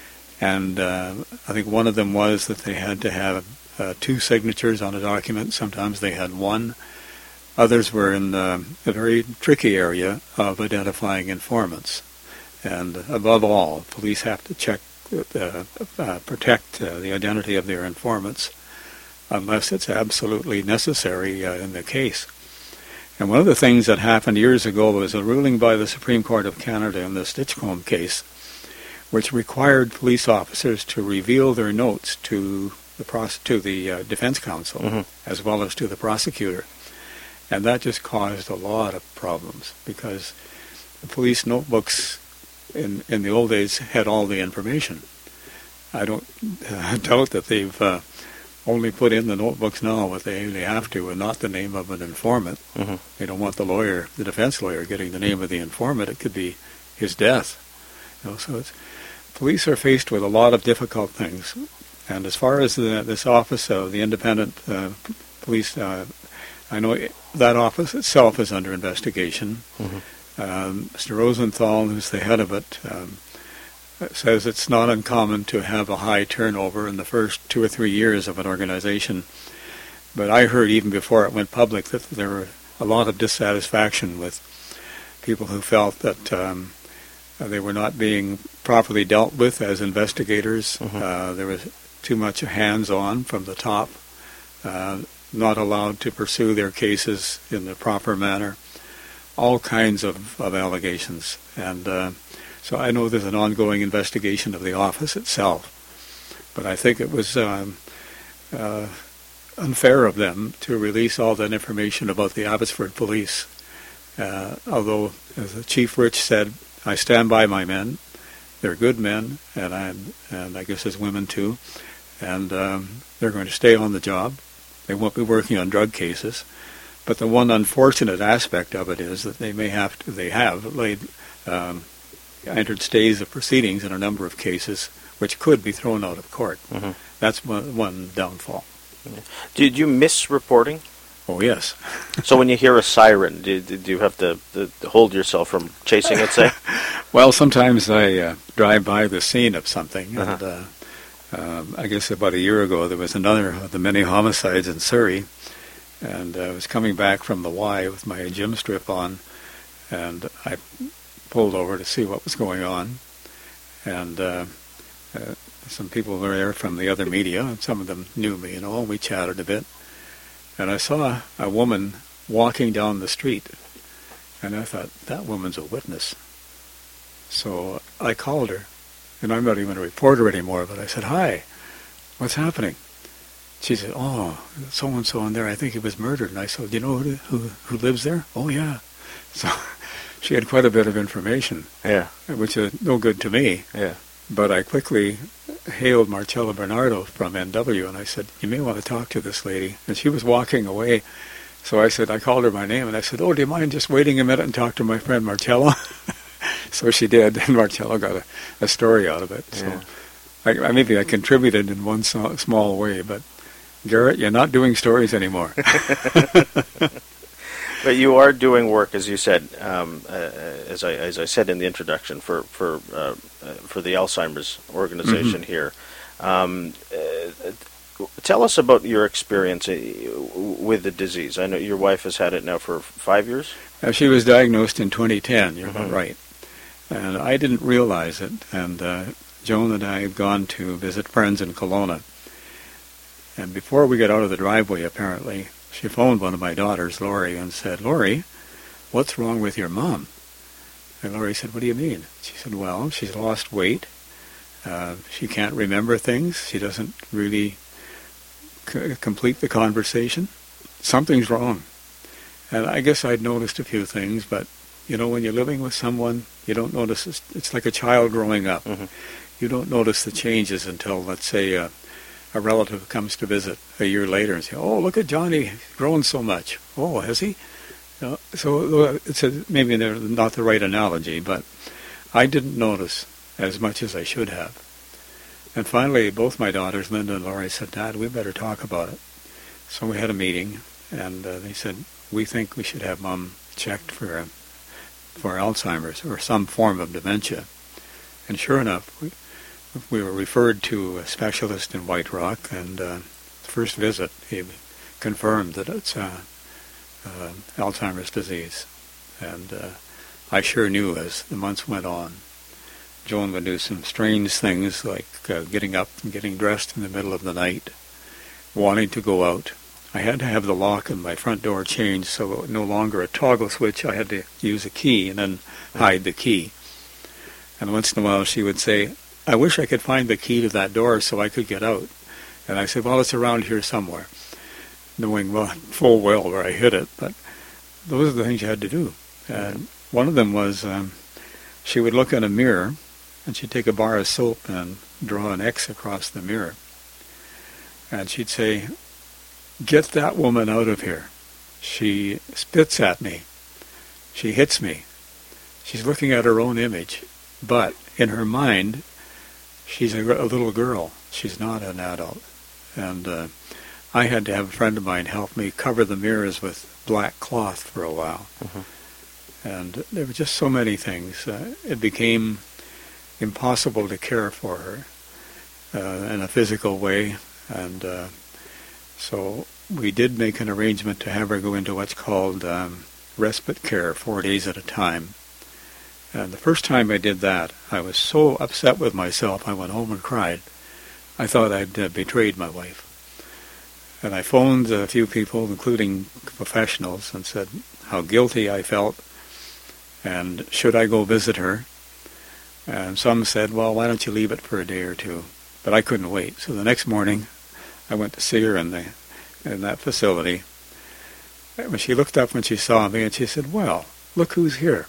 And uh, I think one of them was that they had to have uh, two signatures on a document. Sometimes they had one. Others were in uh, a very tricky area of identifying informants. And above all, police have to check Uh, uh, protect uh, the identity of their informants unless it's absolutely necessary uh, in the case. And one of the things that happened years ago was a ruling by the Supreme Court of Canada in the Stinchcombe case, which required police officers to reveal their notes to the pros- to the uh, defense counsel, mm-hmm. as well as to the prosecutor. And that just caused a lot of problems, because the police notebooks in in the old days had all the information. I don't uh, doubt that they've uh, only put in the notebooks now what they, they have to, and not the name of an informant. Mm-hmm. They don't want the lawyer, the defense lawyer, getting the name of the informant. It could be his death. You know, so it's, police are faced with a lot of difficult things. And as far as the, this office of the independent uh, police, uh, I know that office itself is under investigation. Mm-hmm. Um, Mister Rosenthal, who's the head of it, um, says it's not uncommon to have a high turnover in the first two or three years of an organization. But I heard even before it went public that there were a lot of dissatisfaction with people who felt that um, they were not being properly dealt with as investigators. Mm-hmm. Uh, there was too much hands-on from the top, uh, not allowed to pursue their cases in the proper manner. All kinds of, of allegations. And uh, so I know there's an ongoing investigation of the office itself. But I think it was um, uh, unfair of them to release all that information about the Abbotsford police. Uh, although, as the Chief Rich said, I stand by my men. They're good men, and I, and I guess there's women too. And um, they're going to stay on the job. They won't be working on drug cases. But the one unfortunate aspect of it is that they may have to, they have laid, um, entered stays of proceedings in a number of cases which could be thrown out of court. Mm-hmm. That's one, one downfall. Yeah. Did you miss reporting? Oh, yes. So when you hear a siren, do, do you have to, to hold yourself from chasing it, say? Well, sometimes I uh, drive by the scene of something, uh-huh. and uh, um, I guess about a year ago there was another of the many homicides in Surrey, and I was coming back from the Y with my gym strip on, and I pulled over to see what was going on, and uh, uh, some people were there from the other media, and some of them knew me, you know, and we chatted a bit. And I saw a woman walking down the street, and I thought, that woman's a witness. So I called her, and I'm not even a reporter anymore, but I said, hi, what's happening? She said, oh, so-and-so in there, I think he was murdered. And I said, do you know who, who, who lives there? Oh, yeah. So she had quite a bit of information, yeah, which is no good to me. Yeah. But I quickly hailed Marcella Bernardo from N W, and I said, you may want to talk to this lady. And she was walking away. So I said, I called her by name, and I said, oh, do you mind just waiting a minute and talk to my friend Marcella? So she did, and Marcella got a, a story out of it. Yeah. So I, I maybe I contributed in one so, small way, but Garrett, you're not doing stories anymore. But you are doing work, as you said, um, uh, as I as I said in the introduction, for for uh, uh, for the Alzheimer's organization mm-hmm. here. Um, uh, tell us about your experience with the disease. I know your wife has had it now for five years. Uh, she was diagnosed in twenty ten. You're mm-hmm. right, and I didn't realize it. And uh, Joan and I had gone to visit friends in Kelowna. And before we got out of the driveway, apparently, she phoned one of my daughters, Lori, and said, Lori, what's wrong with your mom? And Lori said, what do you mean? She said, well, she's lost weight. Uh, she can't remember things. She doesn't really c- complete the conversation, something's wrong. And I guess I'd noticed a few things, but, you know, when you're living with someone, you don't notice, it's, it's like a child growing up. Mm-hmm. You don't notice the changes until, let's say, uh, a relative comes to visit a year later and say, oh, look at Johnny, he's grown so much. Oh, has he? You know, so uh, it's a, maybe they're not the right analogy, but I didn't notice as much as I should have. And finally, both my daughters, Linda and Laurie, said, Dad, we better talk about it. So we had a meeting, and uh, they said, we think we should have Mom checked for uh, for Alzheimer's or some form of dementia. And sure enough, we, we were referred to a specialist in White Rock, and uh, the first visit, he confirmed that it's uh, uh, Alzheimer's disease. And uh, I sure knew as the months went on, Joan would do some strange things like uh, getting up and getting dressed in the middle of the night, wanting to go out. I had to have the lock on my front door changed so it was no longer a toggle switch. I had to use a key and then hide the key. And once in a while she would say, I wish I could find the key to that door so I could get out. And I said, well, it's around here somewhere, knowing well, full well where I hid it. But those are the things you had to do. And one of them was um, she would look in a mirror and she'd take a bar of soap and draw an X across the mirror. And she'd say, get that woman out of here. She spits at me. She hits me. She's looking at her own image. But in her mind, she's a, a little girl. She's not an adult. And uh, I had to have a friend of mine help me cover the mirrors with black cloth for a while. Mm-hmm. And there were just so many things. Uh, it became impossible to care for her uh, in a physical way. And uh, so we did make an arrangement to have her go into what's called um, respite care, four days at a time. And the first time I did that, I was so upset with myself, I went home and cried. I thought I'd uh, betrayed my wife. And I phoned a few people, including professionals, and said how guilty I felt, and should I go visit her? And some said, well, why don't you leave it for a day or two? But I couldn't wait. So the next morning, I went to see her in the in that facility. When she looked up when she saw me, and she said, well, look who's here.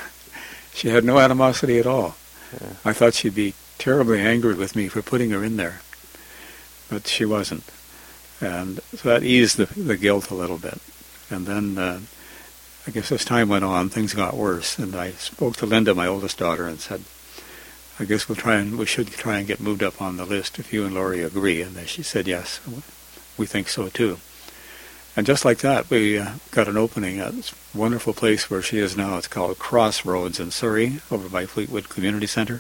She had no animosity at all. Yeah. I thought she'd be terribly angry with me for putting her in there. But she wasn't. And so that eased the, the guilt a little bit. And then, uh, I guess as time went on, things got worse. And I spoke to Linda, my oldest daughter, and said, I guess we'll try and we should try and get moved up on the list if you and Laurie agree. And then she said, yes, we think so too. And just like that, we uh, got an opening at this wonderful place where she is now. It's called Crossroads in Surrey, over by Fleetwood Community Center.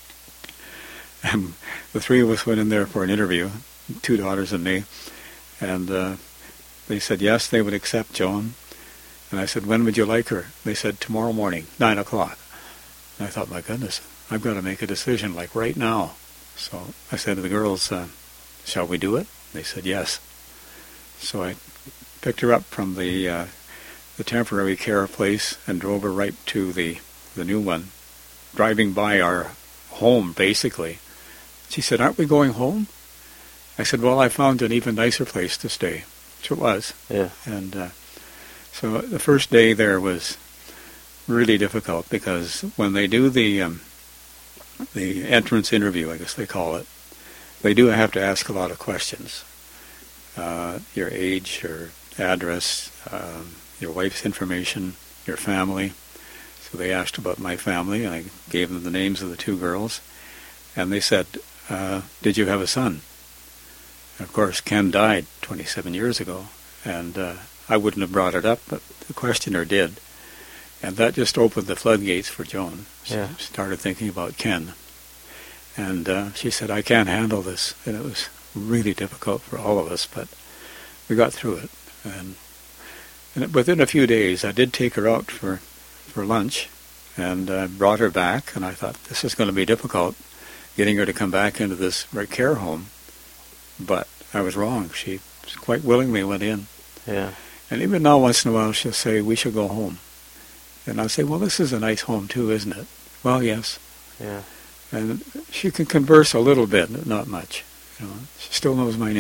And the three of us went in there for an interview, two daughters and me. And uh, they said, yes, they would accept Joan. And I said, when would you like her? They said, tomorrow morning, nine o'clock. And I thought, my goodness, I've got to make a decision, like right now. So I said to the girls, uh, shall we do it? They said, yes. So I picked her up from the uh, the temporary care place and drove her right to the, the new one, driving by our home, basically. She said, aren't we going home? I said, well, I found an even nicer place to stay, which it was. Yeah. And uh, so the first day there was really difficult because when they do the um, the entrance interview, I guess they call it, they do have to ask a lot of questions. Uh, your age, your address, um, your wife's information, your family. So they asked about my family, and I gave them the names of the two girls. And they said, uh, did you have a son? And of course, Ken died twenty-seven years ago, and uh, I wouldn't have brought it up, but the questioner did. And that just opened the floodgates for Joan. She yeah. started thinking about Ken. And uh, she said, I can't handle this. And it was really difficult for all of us, but we got through it. And, and within a few days, I did take her out for, for lunch, and uh, brought her back, and I thought, this is going to be difficult, getting her to come back into this care home. But I was wrong. She quite willingly went in. Yeah. And even now, once in a while, she'll say, we should go home. And I'll say, well, this is a nice home too, isn't it? Well, yes. Yeah. And she can converse a little bit, not much. You know, she still knows my name.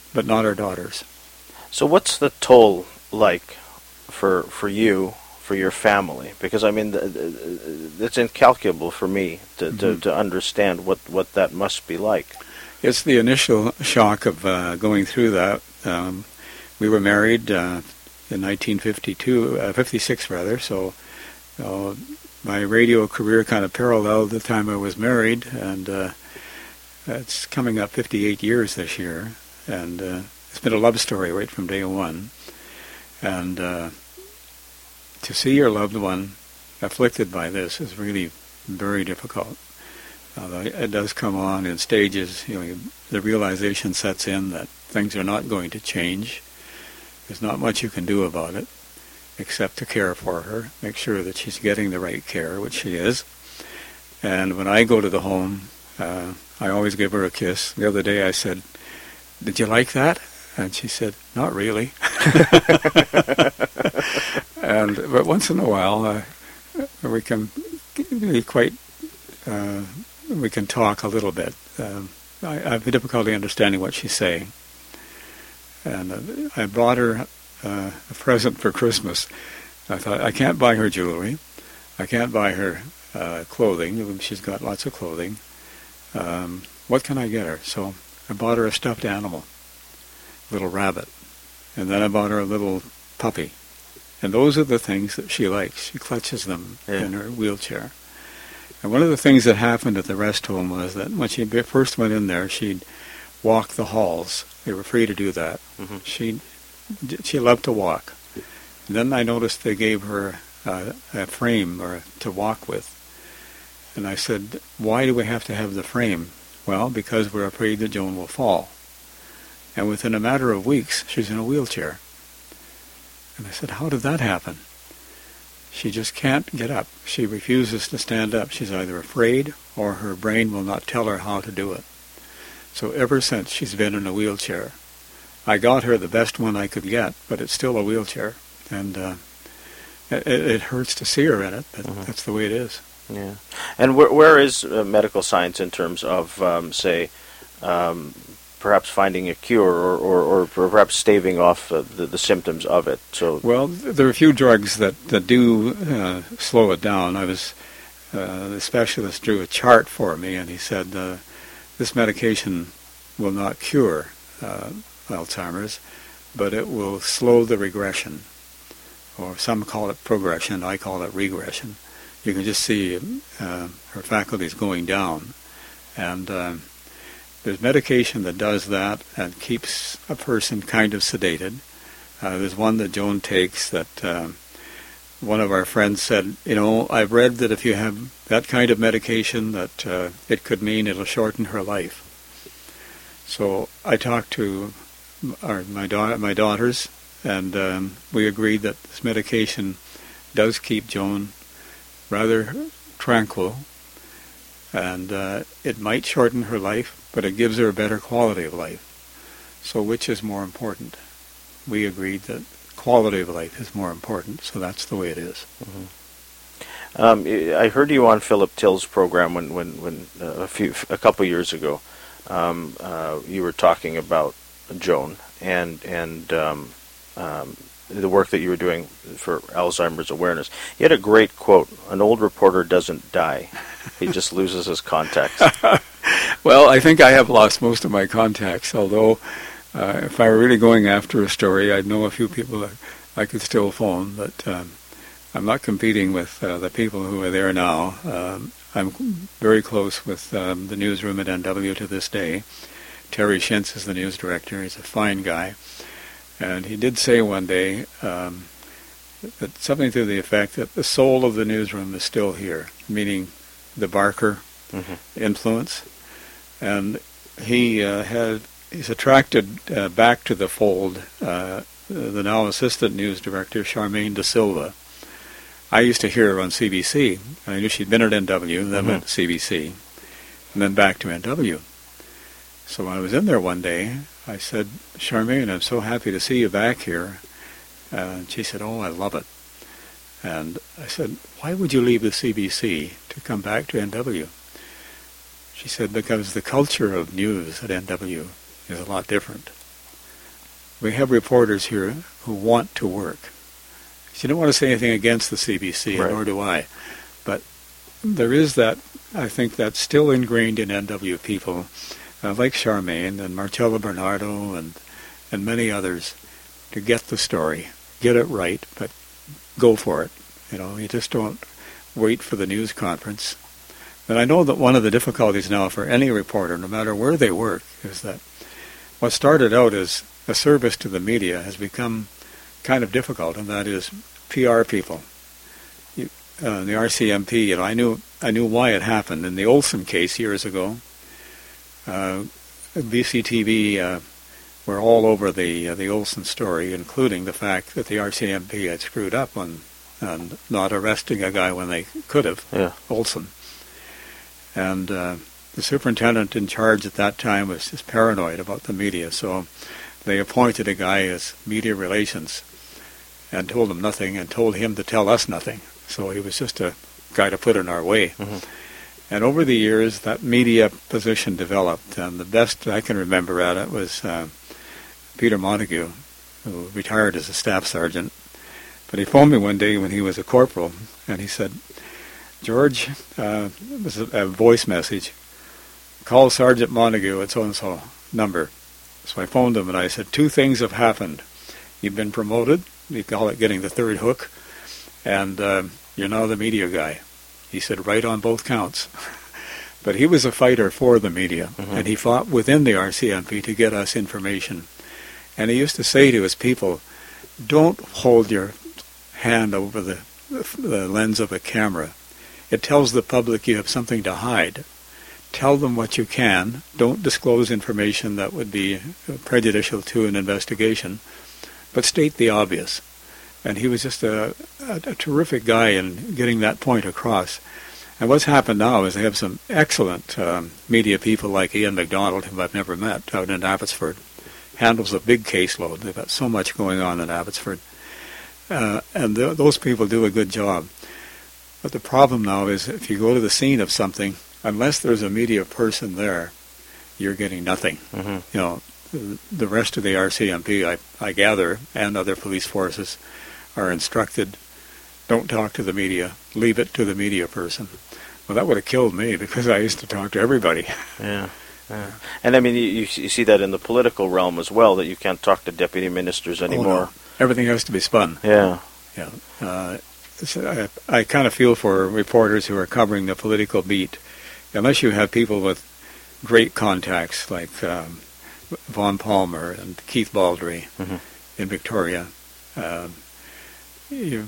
but not our daughters. So what's the toll like for for you, for your family? Because, I mean, the, the, it's incalculable for me to, mm-hmm. to, to understand what, what that must be like. It's the initial shock of uh, going through that. Um, we were married uh, in nineteen fifty-two, uh, fifty-six rather, so uh, my radio career kind of paralleled the time I was married, and uh, it's coming up fifty-eight years this year, and uh, it's been a love story right from day one. And uh, to see your loved one afflicted by this is really very difficult. Uh, it does come on in stages. You know, the realization sets in that things are not going to change. There's not much you can do about it, except to care for her, make sure that she's getting the right care, which she is. And when I go to the home, uh, I always give her a kiss. The other day I said, "Did you like that?" And she said, "Not really." And but once in a while, uh, we can be quite. Uh, we can talk a little bit. Um, I, I have difficulty understanding what she's saying. And uh, I brought her uh, a present for Christmas. I thought, I can't buy her jewelry. I can't buy her uh, clothing. She's got lots of clothing. Um, what can I get her? So I bought her a stuffed animal, a little rabbit. And then I bought her a little puppy. And those are the things that she likes. She clutches them yeah. in her wheelchair. And one of the things that happened at the rest home was that when she first went in there, she'd walk the halls. They were free to do that. Mm-hmm. She she loved to walk. And then I noticed they gave her uh, a frame or to walk with. And I said, "Why do we have to have the frame?" "Well, because we're afraid that Joan will fall." And within a matter of weeks, she's in a wheelchair. And I said, "How did that happen?" "She just can't get up. She refuses to stand up. She's either afraid or her brain will not tell her how to do it." So ever since she's been in a wheelchair. I got her the best one I could get, but it's still a wheelchair. And uh, it, it hurts to see her in it, but mm-hmm. that's the way it is. Yeah. And where, where is uh, medical science in terms of, um, say, um, perhaps finding a cure or, or, or perhaps staving off uh, the, the symptoms of it? So, well, there are a few drugs that, that do uh, slow it down. I was, uh, the specialist drew a chart for me, and he said, uh, this medication will not cure uh, Alzheimer's, but it will slow the regression. Or some call it progression, I call it regression. You can just see uh, her faculties going down. And uh, there's medication that does that and keeps a person kind of sedated. Uh, there's one that Joan takes that uh, one of our friends said, you know, I've read that if you have that kind of medication that uh, it could mean it'll shorten her life. So I talked to our, my, da- my daughters, and um, we agreed that this medication does keep Joan rather tranquil, and uh, it might shorten her life, but it gives her a better quality of life. So which is more important? We agreed that quality of life is more important, so that's the way it is. Mm-hmm. Um, I heard you on Philip Till's program when, when, when uh, a few, a couple years ago. Um, uh, you were talking about Joan and and um, um, the work that you were doing for Alzheimer's awareness. You had a great quote: "An old reporter doesn't die; he just loses his contacts." Well, I think I have lost most of my contacts, although uh, if I were really going after a story, I'd know a few people that I could still phone, but um, I'm not competing with uh, the people who are there now. Um, I'm very close with um, the newsroom at N W to this day. Terry Shintz is the news director. He's a fine guy. And he did say one day um, that something to the effect that the soul of the newsroom is still here, meaning the Barker mm-hmm. influence. And he uh, had he's attracted uh, back to the fold uh, the now assistant news director, Charmaine De Silva. I used to hear her on C B C. I knew she'd been at N W, then mm-hmm. went to C B C, and then back to N W. So when I was in there one day, I said, "Charmaine, I'm so happy to see you back here." Uh, and she said, "Oh, I love it." And I said, "Why would you leave the C B C to come back to N W?" She said, "Because the culture of news at N W is a lot different." we have reporters here who want to work. You don't want to say anything against the C B C, right. nor do I. But there is that, I think, that's still ingrained in N W people, uh, like Charmaine and Marcella Bernardo and, and many others, to get the story, get it right, but go for it. You know, you just don't wait for the news conference. And I know that one of the difficulties now for any reporter, no matter where they work, is that what started out as a service to the media has become kind of difficult, and that is P R people. You, uh, the R C M P, you know, I knew I knew why it happened. In the Olson case years ago, uh, B C T V uh, were all over the uh, the Olson story, including the fact that the R C M P had screwed up on, on not arresting a guy when they could have, yeah. Olson. And uh, the superintendent in charge at that time was just paranoid about the media, so they appointed a guy as media relations and told him nothing and told him to tell us nothing. So he was just a guy to put in our way. Mm-hmm. And over the years, that media position developed, and the best I can remember at it was uh, Peter Montague, who retired as a staff sergeant. But he phoned me one day when he was a corporal, and he said, George, uh, it was a, a voice message, call Sergeant Montague at so-and-so number. So I phoned him and I said, two things have happened. You've been promoted, you call it getting the third hook, and uh, you're now the media guy. He said, right on both counts. But he was a fighter for the media, mm-hmm. and he fought within the R C M P to get us information. And he used to say to his people, don't hold your hand over the, the lens of a camera. It tells the public you have something to hide. Tell them what you can. Don't disclose information that would be prejudicial to an investigation, but state the obvious. And he was just a, a, a terrific guy in getting that point across. And what's happened now is they have some excellent um, media people like Ian MacDonald, whom I've never met, out in Abbotsford. Handles a big caseload. They've got so much going on in Abbotsford. Uh, and th- those people do a good job. But the problem now is if you go to the scene of something, unless there's a media person there, you're getting nothing. Mm-hmm. You know, the rest of the R C M P, I, I gather, and other police forces are instructed, don't talk to the media, leave it to the media person. Well, that would have killed me because I used to talk to everybody. Yeah. Yeah. And I mean, you, you see that in the political realm as well, that you can't talk to deputy ministers anymore. Oh, no. Everything has to be spun. Yeah. Yeah. Uh, I, I kind of feel for reporters who are covering the political beat. Unless you have people with great contacts like um, Vaughn Palmer and Keith Baldry mm-hmm. in Victoria, uh, you,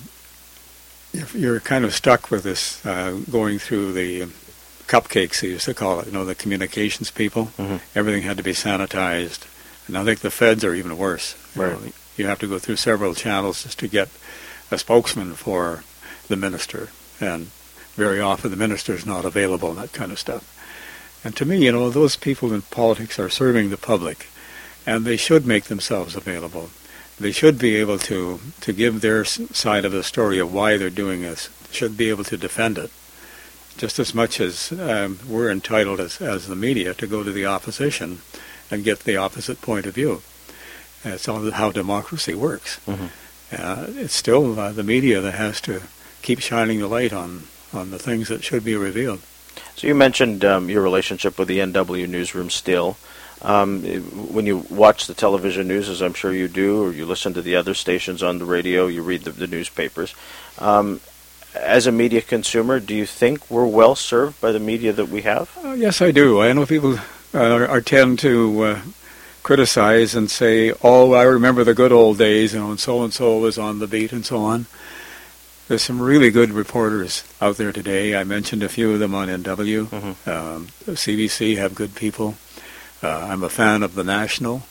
you're kind of stuck with this uh, going through the cupcakes, they used to call it, you know, the communications people. Mm-hmm. Everything had to be sanitized. And I think the feds are even worse. You right. know, you have to go through several channels just to get a spokesman for the minister. And very often the minister is not available and that kind of stuff. And to me, you know, those people in politics are serving the public, and they should make themselves available. They should be able to, to give their side of the story of why they're doing this. They should be able to defend it, just as much as um, we're entitled as, as the media to go to the opposition and get the opposite point of view. That's all how democracy works. Mm-hmm. Uh, it's still uh, the media that has to keep shining the light on, on the things that should be revealed. So you mentioned um, your relationship with the N W newsroom still. Um, when you watch the television news, as I'm sure you do, or you listen to the other stations on the radio, you read the, the newspapers. Um, as a media consumer, do you think we're well served by the media that we have? Uh, yes, I do. I know people uh, are, are tend to uh, criticize and say, oh, I remember the good old days, you know, and so-and-so was on the beat and so on. There's some really good reporters out there today. I mentioned a few of them on N W. Mm-hmm. Um, C B C have good people. Uh, I'm a fan of The National.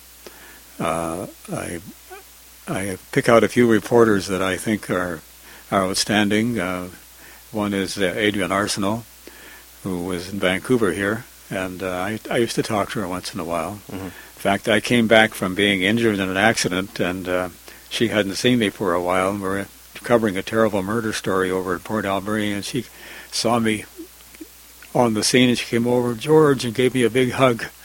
Uh, I I pick out a few reporters that I think are, are outstanding. Uh, one is uh, Adrienne Arsenault, who was in Vancouver here, and uh, I, I used to talk to her once in a while. Mm-hmm. In fact, I came back from being injured in an accident, and uh, she hadn't seen me for a while, and we were covering a terrible murder story over at Port Alberni, and she saw me on the scene, and she came over, George, and gave me a big hug.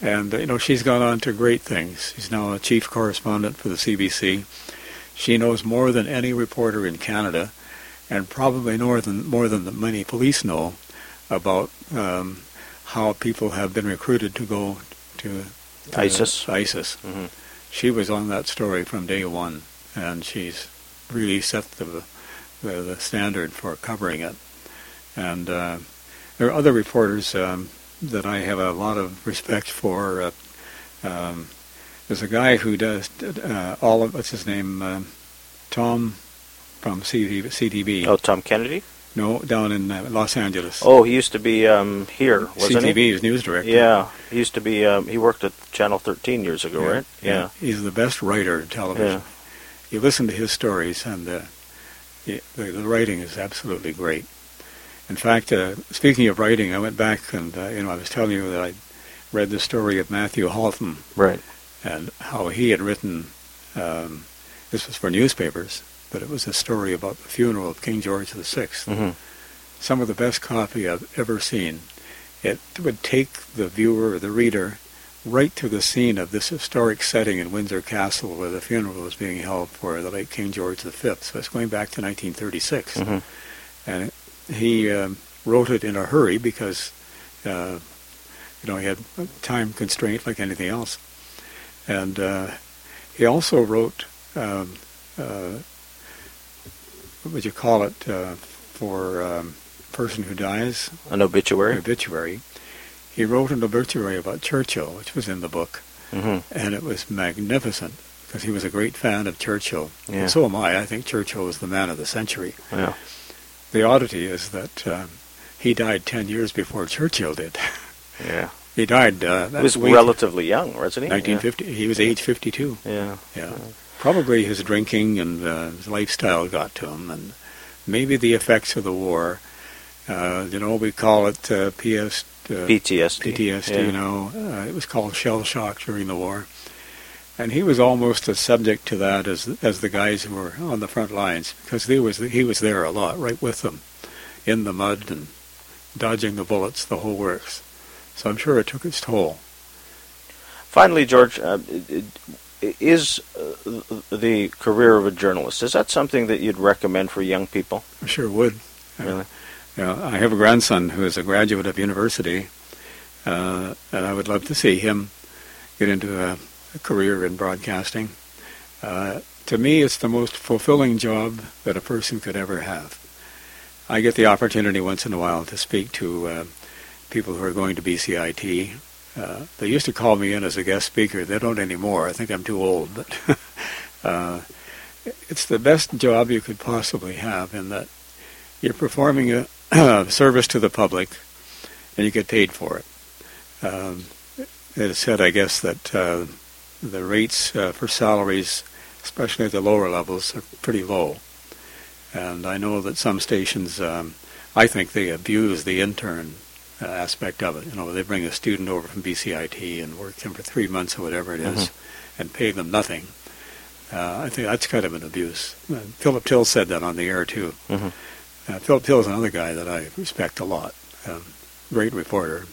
And, uh, you know, she's gone on to great things. She's now a chief correspondent for the C B C. She knows more than any reporter in Canada, and probably more than more than the many police know about um, how people have been recruited to go to, to ISIS. ISIS. Mm-hmm. She was on that story from day one, and she's really set the the, the standard for covering it. And uh, there are other reporters um, that I have a lot of respect for. Uh, um, there's a guy who does uh, all of, what's his name, uh, Tom from C T V. Oh, Tom Kennedy? No, down in uh, Los Angeles. Oh, he used to be um, here, wasn't C T V he? is news director. Yeah, he used to be, um, he worked at Channel thirteen years ago, yeah, right? Yeah. yeah. He's the best writer in television. Yeah. You listen to his stories, and uh, the, the writing is absolutely great. In fact, uh, speaking of writing, I went back and, uh, you know, I was telling you that I read the story of Matthew Halton. Right. And how he had written, um, this was for newspapers, but it was a story about the funeral of King George the Sixth. Mm-hmm. Some of the best copy I've ever seen. It would take the viewer or the reader right to the scene of this historic setting in Windsor Castle where the funeral was being held for the late King George the Fifth. So it's going back to nineteen thirty-six. Mm-hmm. And he um, wrote it in a hurry because, uh, you know, he had a time constraint like anything else. And uh, he also wrote, um, uh, what would you call it, uh, for a um, person who dies? An obituary? An obituary. He wrote an obituary about Churchill, which was in the book. Mm-hmm. And it was magnificent because he was a great fan of Churchill. Yeah. And so am I. I think Churchill was the man of the century. Yeah. The oddity is that um, he died ten years before Churchill did. Yeah. He died. Uh, He was relatively young, wasn't he? nineteen fifty. Yeah. He was age fifty-two. Yeah. Yeah. yeah. Probably his drinking and uh, his lifestyle got to him, and maybe the effects of the war. Uh, you know, we call it uh, P S, uh, P T S D. P T S D. Yeah. You know, uh, it was called shell shock during the war, and he was almost as subject to that as as the guys who were on the front lines because he was he was there a lot, right with them, in the mud and dodging the bullets, the whole works. So I'm sure it took its toll. Finally, George, uh, is uh, the career of a journalist, is that something that you'd recommend for young people? I sure would. Really? Uh, I have a grandson who is a graduate of university, uh, and I would love to see him get into a, a career in broadcasting. Uh, to me, it's the most fulfilling job that a person could ever have. I get the opportunity once in a while to speak to uh, people who are going to B C I T. Uh, they used to call me in as a guest speaker. They don't anymore. I think I'm too old. But uh, it's the best job you could possibly have in that you're performing a service to the public and you get paid for it. Um, it is said, I guess, that uh, the rates uh, for salaries, especially at the lower levels, are pretty low. And I know that some stations, um, I think they abuse the intern uh, aspect of it. You know, they bring a student over from B C I T and work them for three months or whatever it is, mm-hmm. and pay them nothing. Uh, I think that's kind of an abuse. Uh, Philip Till said that on the air, too. Mm-hmm. Uh, Philip Till is another guy that I respect a lot. Um, great reporter.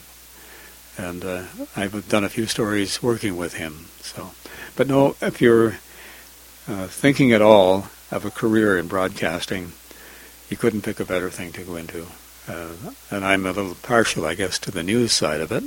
And uh, I've done a few stories working with him. So, but no, if you're uh, thinking at all of a career in broadcasting, you couldn't pick a better thing to go into. Uh, and I'm a little partial, I guess, to the news side of it.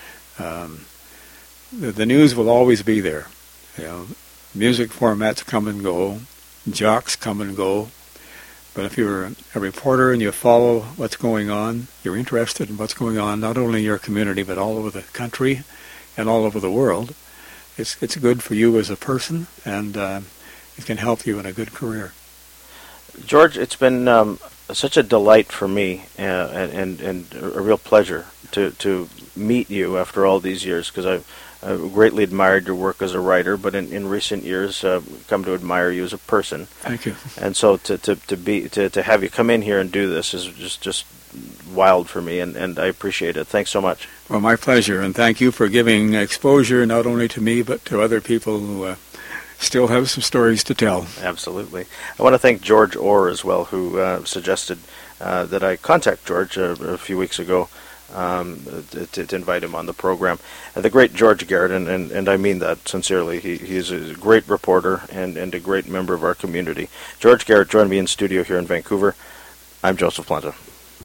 Um, the, the news will always be there. You know, music formats come and go, jocks come and go. But if you're a reporter and you follow what's going on, you're interested in what's going on, not only in your community, but all over the country and all over the world, it's it's good for you as a person, and uh, it can help you in a good career. George, it's been um, such a delight for me uh, and, and and a real pleasure to, to meet you after all these years, because I've I've greatly admired your work as a writer, but in, in recent years, uh, come to admire you as a person. Thank you. And so to to, to be to, to have you come in here and do this is just just wild for me, and, and I appreciate it. Thanks so much. Well, my pleasure, and thank you for giving exposure not only to me but to other people who uh, still have some stories to tell. Absolutely. I want to thank George Orr as well, who uh, suggested uh, that I contact George uh, a few weeks ago um, to, to invite him on the program. And the great George Garrett, and, and, and I mean that sincerely, he, he's a great reporter and, and a great member of our community. George Garrett joined me in studio here in Vancouver. I'm Joseph Planta.